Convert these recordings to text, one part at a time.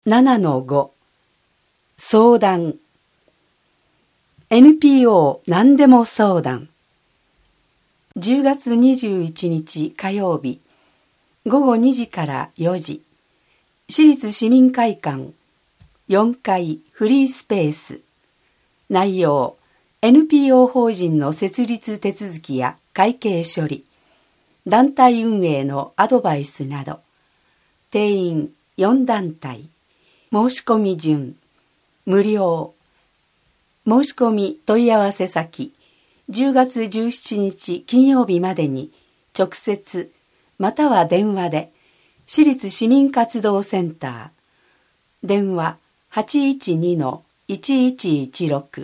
7-5 相談 NPO 何でも相談10月21日火曜日午後2時から4時市立市民会館4階フリースペース内容 NPO 法人の設立手続きや会計処理団体運営のアドバイスなど定員4団体申し込み順無料申し込み問い合わせ先10月17日金曜日までに直接または電話で市立市民活動センター電話 812-1116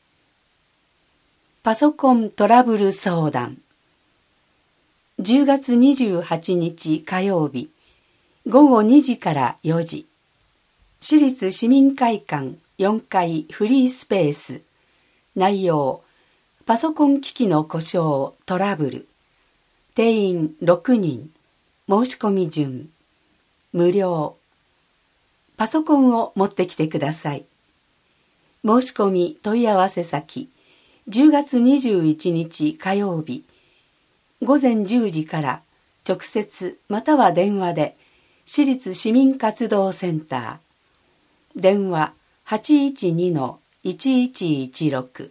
パソコントラブル相談10月28日火曜日午後2時から4時市立市民会館4階フリースペース内容パソコン機器の故障トラブル定員6人申し込み順無料パソコンを持ってきてください申し込み問い合わせ先10月21日火曜日午前10時から直接または電話で市立市民活動センター電話 812-1116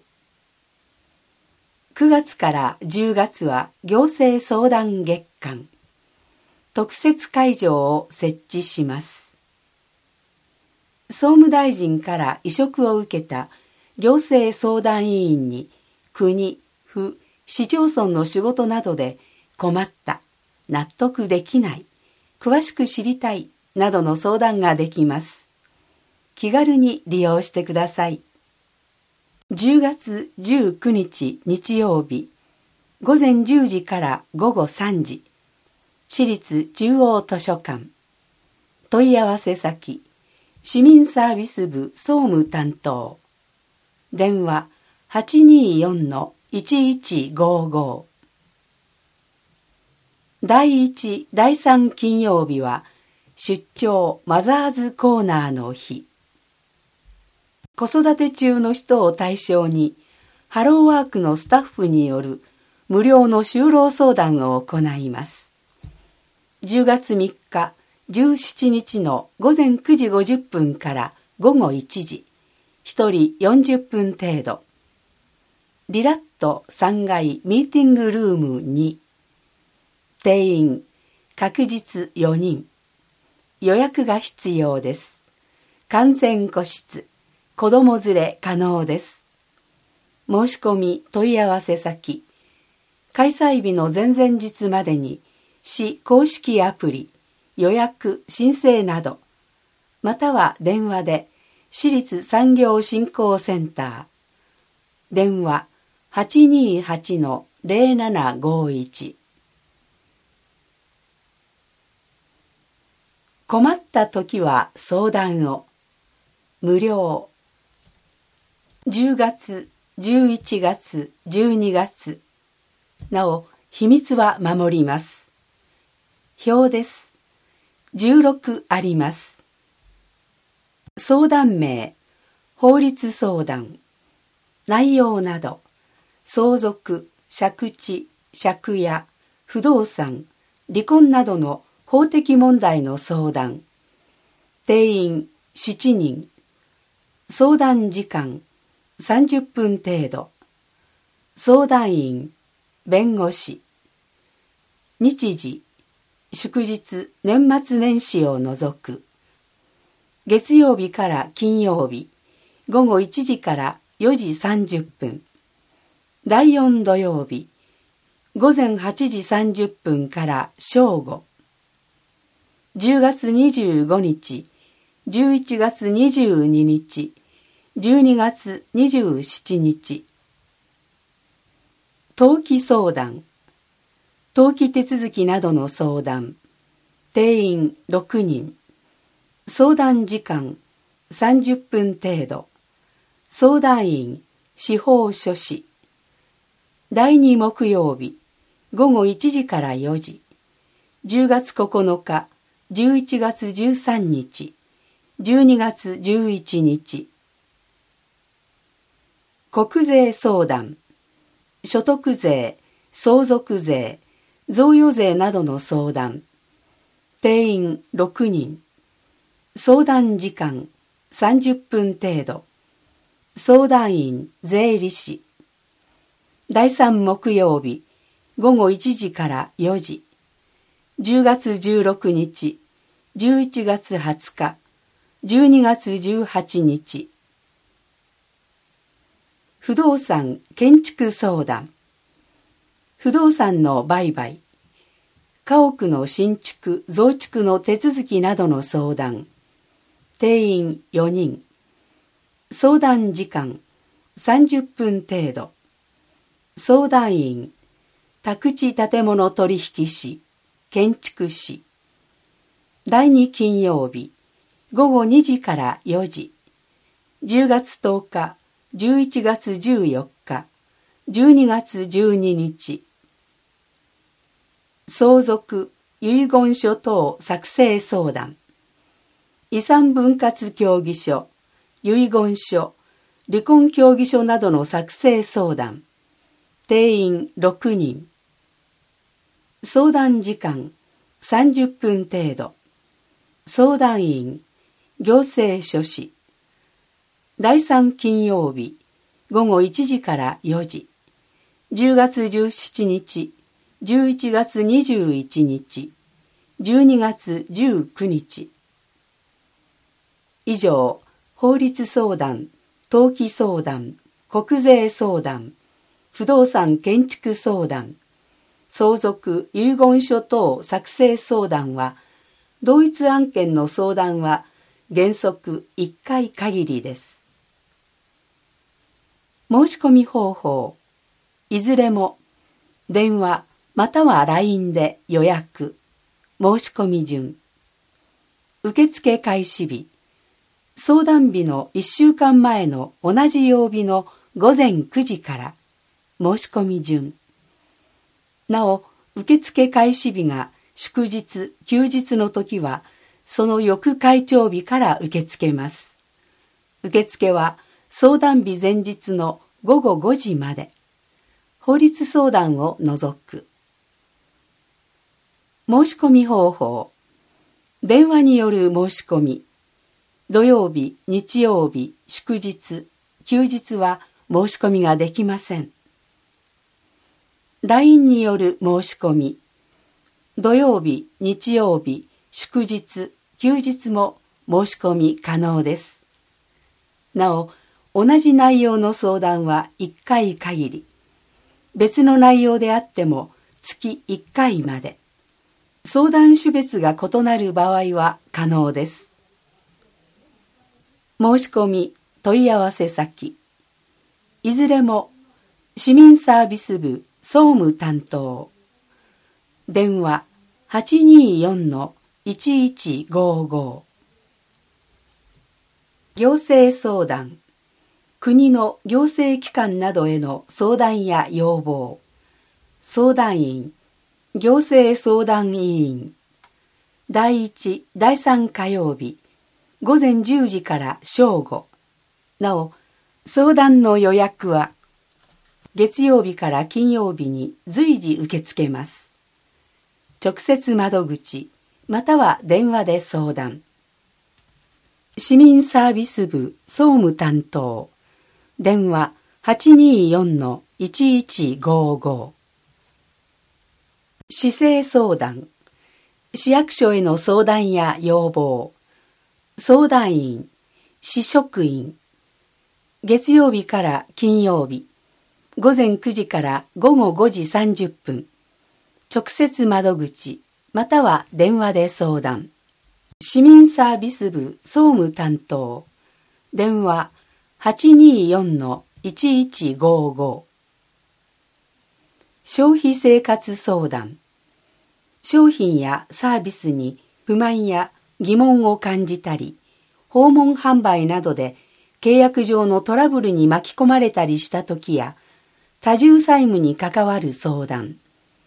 9月から10月は行政相談月間特設会場を設置します総務大臣から委嘱を受けた行政相談委員に国、府、市町村の仕事などで困った、納得できない、詳しく知りたいなどの相談ができます気軽に利用してください。10月19日日曜日、午前10時から午後3時、市立中央図書館。問い合わせ先、市民サービス部総務担当。電話 824-1155。第1、第3金曜日は、出張マザーズコーナーの日。子育て中の人を対象にハローワークのスタッフによる無料の就労相談を行います10月3日17日の午前9時50分から午後1時1人40分程度リラット3階ミーティングルーム2定員確実4人予約が必要です完全個室子供連れ可能です。申し込み問い合わせ先、開催日の前々日までに市公式アプリ、予約、申請など、または電話で市立産業振興センター、電話 828-0751 困った時は相談を無料10月、11月、12月。なお、秘密は守ります。表です。16あります。相談名、法律相談。内容など、相続、借地、借家、不動産、離婚などの法的問題の相談。定員7人。相談時間30分程度相談員弁護士日時祝日年末年始を除く月曜日から金曜日午後1時から4時30分第4土曜日午前8時30分から正午10月25日11月22日12月27日登記相談登記手続きなどの相談定員6人相談時間30分程度相談員司法書士第2木曜日午後1時から4時10月9日11月13日 12月11日。国税相談、所得税、相続税、贈与税などの相談。定員6人。相談時間30分程度。相談員税理士。第3木曜日午後1時から4時。10月16日、11月20日、12月18日。不動産建築相談。不動産の売買、家屋の新築増築の手続きなどの相談。定員4人。相談時間30分程度。相談員宅地建物取引士、建築士。第2金曜日午後2時から4時。10月10日、11月14日、12月12日。相続、遺言書等作成相談。遺産分割協議書、遺言書、離婚協議書などの作成相談。定員6人。相談時間30分程度。相談員行政書士。第3金曜日午後1時から4時。10月17日、11月21日、12月19日。以上、法律相談、登記相談、国税相談、不動産建築相談、相続遺言書等作成相談は、同一案件の相談は原則1回限りです。申し込み方法、いずれも電話または LINE で予約、申し込み順。受付開始日、相談日の1週間前の同じ曜日の午前9時から申し込み順。なお、受付開始日が祝日、休日の時は、その翌開帳日から受け付けます。受付は相談日前日の午後5時まで。法律相談を除く。申し込み方法。電話による申し込み。土曜日、日曜日、祝日、休日は申し込みができません。LINE による申し込み。土曜日、日曜日、祝日、休日も申し込み可能です。なお、同じ内容の相談は1回限り。別の内容であっても月1回まで。相談種別が異なる場合は可能です。申し込み、問い合わせ先。いずれも市民サービス部総務担当。電話 824-1155。行政相談。国の行政機関などへの相談や要望。相談員、行政相談委員。第1、第3火曜日。午前10時から正午。なお、相談の予約は月曜日から金曜日に随時受け付けます。直接窓口または電話で相談。市民サービス部総務担当。電話 824-1155。市政相談。市役所への相談や要望。相談員、市職員。月曜日から金曜日。午前9時から午後5時30分。直接窓口または電話で相談。市民サービス部総務担当。電話 824-1155。消費生活相談。商品やサービスに不満や疑問を感じたり、訪問販売などで契約上のトラブルに巻き込まれたりしたときや、多重債務に関わる相談。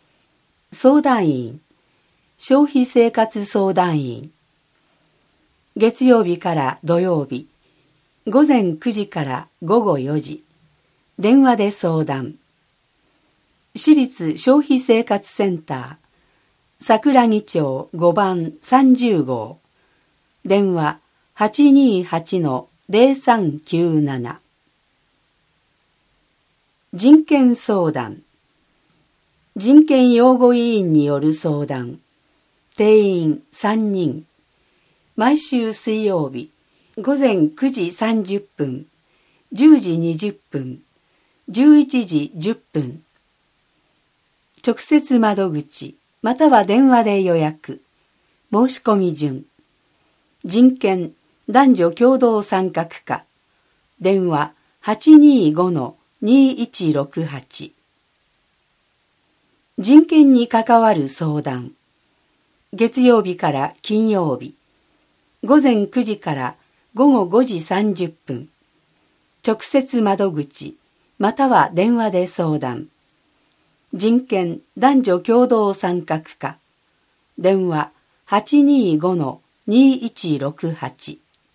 相談員、消費生活相談員。 月曜日から土曜日、午前9時から午後4時、電話で相談。私立消費生活センター、桜木町5番30号、電話 828-0397。人権相談。人権擁護委員による相談。定員3人。毎週水曜日、午前9時30分、10時20分、11時10分。直接窓口、または電話で予約。申し込み順。人権男女共同参画課。電話 825-2168。人権に関わる相談。月曜日から金曜日。午前9時から午後5時30分。直接窓口、または電話で相談。人権男女共同参画課。電話 825-2168。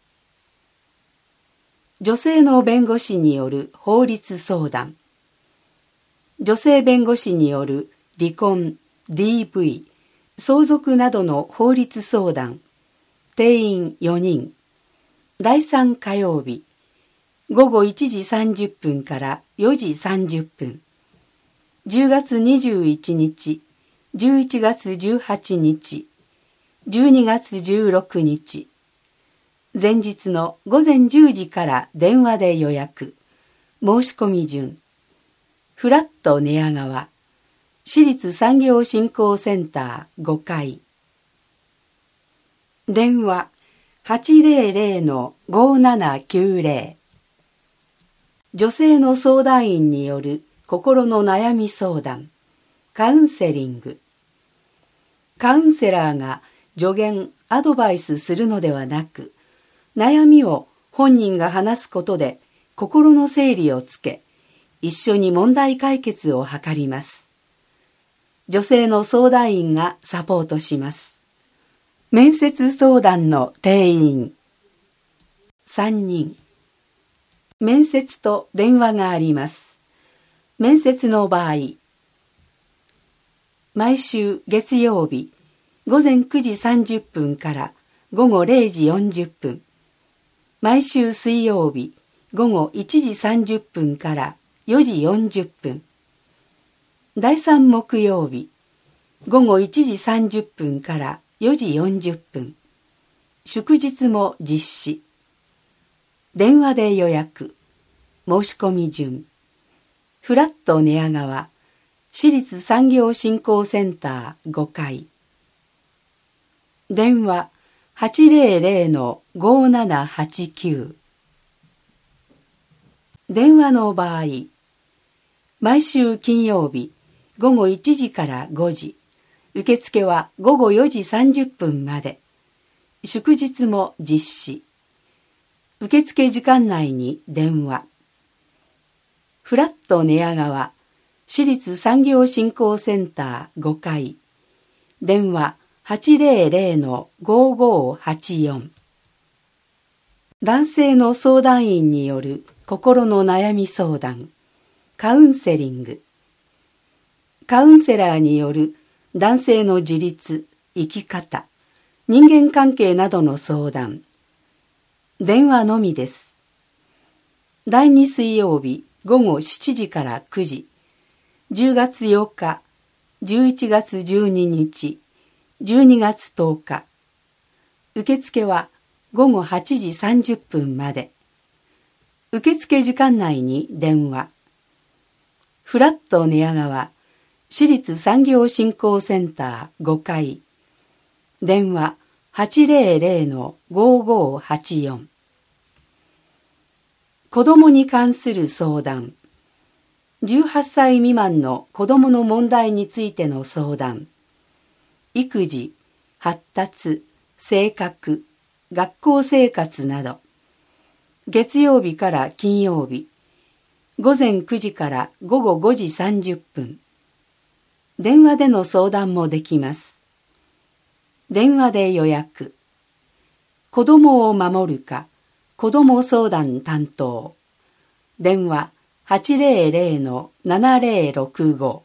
女性の弁護士による法律相談。女性弁護士による離婚、DV、相続などの法律相談。定員4人。第3火曜日。午後1時30分から4時30分。10月21日、11月18日、12月16日。前日の午前10時から電話で予約。申し込み順。フラット寝屋川。私立産業振興センター5階。電話 800-5790。女性の相談員による心の悩み相談。カウンセリング。カウンセラーが助言、アドバイスするのではなく、悩みを本人が話すことで心の整理をつけ、一緒に問題解決を図ります。女性の相談員がサポートします。面接相談の定員3人。面接と電話があります。面接の場合、毎週月曜日、午前9時30分から午後0時40分。毎週水曜日、午後1時30分から4時40分。第3木曜日、午後1時30分から4時40分。祝日も実施。電話で予約。申し込み順。フラット寝屋川。私立産業振興センター5階。電話 800-5789。電話の場合、毎週金曜日、午後1時から5時。受付は午後4時30分まで。祝日も実施。受付時間内に電話。フラット寝屋川。私立産業振興センター5階。電話 800-5584。男性の相談員による心の悩み相談。カウンセリング。カウンセラーによる男性の自立、生き方、人間関係などの相談。電話のみです。第2水曜日午後7時から9時。10月8日、11月12日、12月10日。受付は午後8時30分まで。受付時間内に電話。フラット寝屋川。私立産業振興センター5階。電話 800-5584。子どもに関する相談。18歳未満の子どもの問題についての相談。育児、発達、性格、学校生活など。月曜日から金曜日。午前9時から午後5時30分。電話での相談もできます。電話で予約。 子どもを守るか子ども相談担当。電話800-7065。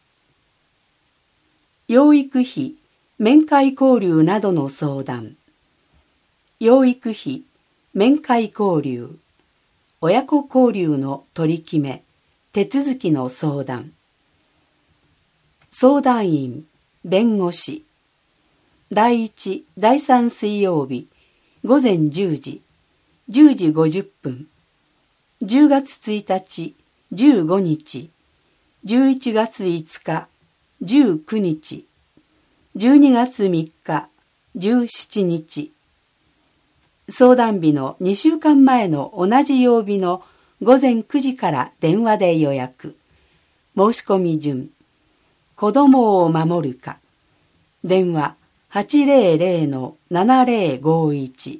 養育費、面会交流などの相談。養育費、面会交流、親子交流の取り決め、手続きの相談。相談員、弁護士。第1、第3水曜日、午前10時、10時50分。10月1日、15日、11月5日、19日、12月3日、17日。相談日の2週間前の同じ曜日の午前9時から電話で予約。申し込み順。子どもを守るか。電話800-7051。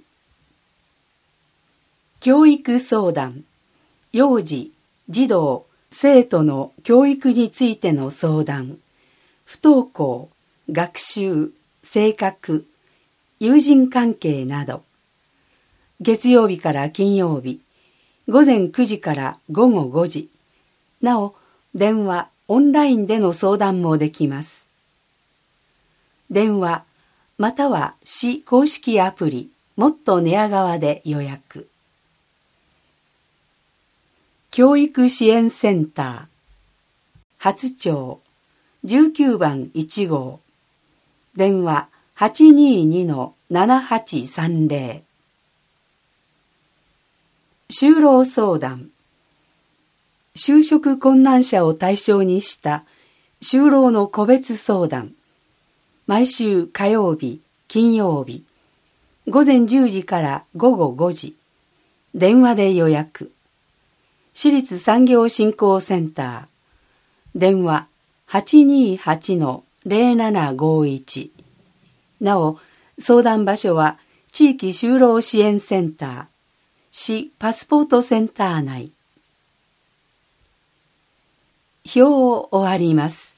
教育相談。幼児、児童、生徒の教育についての相談。不登校、学習、性格、友人関係など。月曜日から金曜日、午前9時から午後5時。なお、電話、オンラインでの相談もできます。電話、または市公式アプリ、もっと寝屋川で予約。教育支援センター、初町、19番1号。電話822-7830。就労相談。就職困難者を対象にした就労の個別相談。毎週火曜日、金曜日、午前10時から午後5時。電話で予約。私立産業振興センター。電話828-0751。なお、相談場所は地域就労支援センター、市パスポートセンター内。表を終わります。